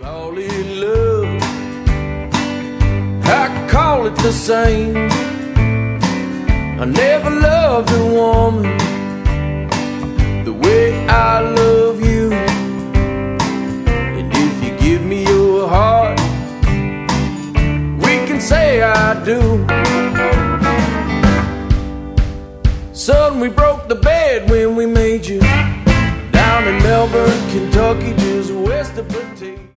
Call it love, I call it the same. I never loved a woman the way I love you. And if you give me your heart, we can say I do. Son, we broke the bed when we made you down in Melbourne, Kentucky, just west of Potato.